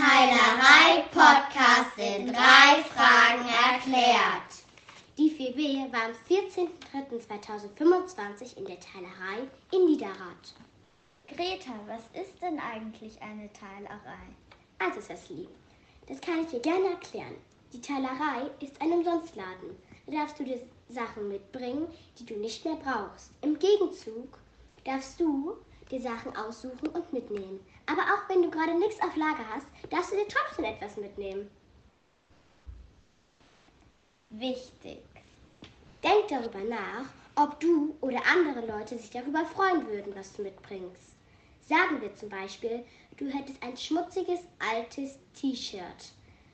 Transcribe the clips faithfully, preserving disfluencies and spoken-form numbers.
Teilerei-Podcast in drei Fragen erklärt. Die vier B war am vierzehnten dritten zweitausendfünfundzwanzig in der Teilerei in Niederrad. Greta, was ist denn eigentlich eine Teilerei? Also Cecily, das kann ich dir gerne erklären. Die Teilerei ist ein Umsonstladen. Da darfst du dir Sachen mitbringen, die du nicht mehr brauchst. Im Gegenzug darfst du dir Sachen aussuchen und mitnehmen. Aber auch wenn du gerade nichts auf Lager hast, darfst du dir trotzdem etwas mitnehmen. Wichtig. Denk darüber nach, ob du oder andere Leute sich darüber freuen würden, was du mitbringst. Sagen wir zum Beispiel, du hättest ein schmutziges, altes T-Shirt.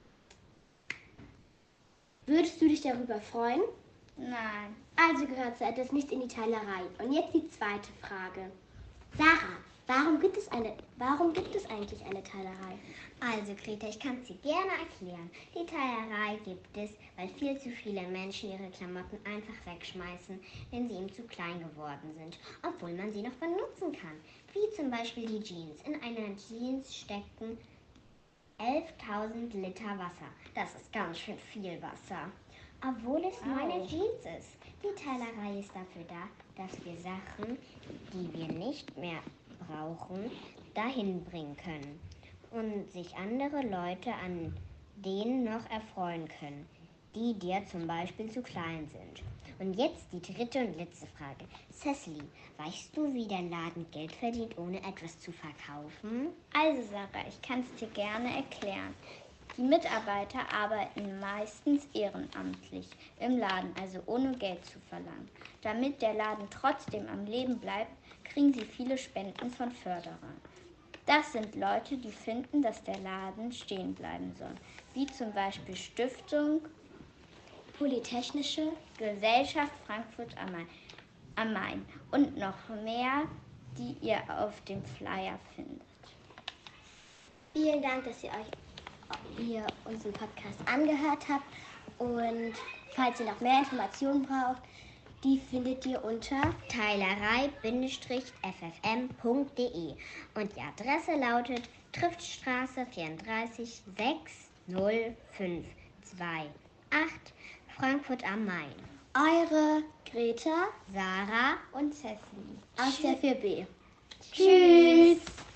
Würdest du dich darüber freuen? Nein. Also gehört so etwas nicht in die Teilerei. Und jetzt die zweite Frage. Sarah, warum gibt es eine, warum gibt es eigentlich eine Teilerei? Also Greta, ich kann es dir gerne erklären. Die Teilerei gibt es, weil viel zu viele Menschen ihre Klamotten einfach wegschmeißen, wenn sie ihm zu klein geworden sind, obwohl man sie noch benutzen kann. Wie zum Beispiel die Jeans. In einer Jeans stecken elftausend Liter Wasser. Das ist ganz schön viel Wasser. Obwohl es nur eine Jeans ist. Die Teilerei ist dafür da, dass wir Sachen, die wir nicht mehr brauchen, dahin bringen können und sich andere Leute an denen noch erfreuen können, die dir zum Beispiel zu klein sind. Und jetzt die dritte und letzte Frage. Cecily, weißt du, wie der Laden Geld verdient, ohne etwas zu verkaufen? Also Sarah, ich kann es dir gerne erklären. Die Mitarbeiter arbeiten meistens ehrenamtlich im Laden, also ohne Geld zu verlangen. Damit der Laden trotzdem am Leben bleibt, kriegen sie viele Spenden von Förderern. Das sind Leute, die finden, dass der Laden stehen bleiben soll, wie zum Beispiel Stiftung Polytechnische Gesellschaft Frankfurt am Main und noch mehr, die ihr auf dem Flyer findet. Vielen Dank, dass ihr euch ihr unseren Podcast angehört habt. Und falls ihr noch mehr Informationen braucht, die findet ihr unter teilerei Bindestrich f f m punkt d e und die Adresse lautet Triftstraße vierunddreißig sechs null fünf zwei acht Frankfurt am Main. Eure Greta, Sarah und Cecily aus der vier B. Tschüss!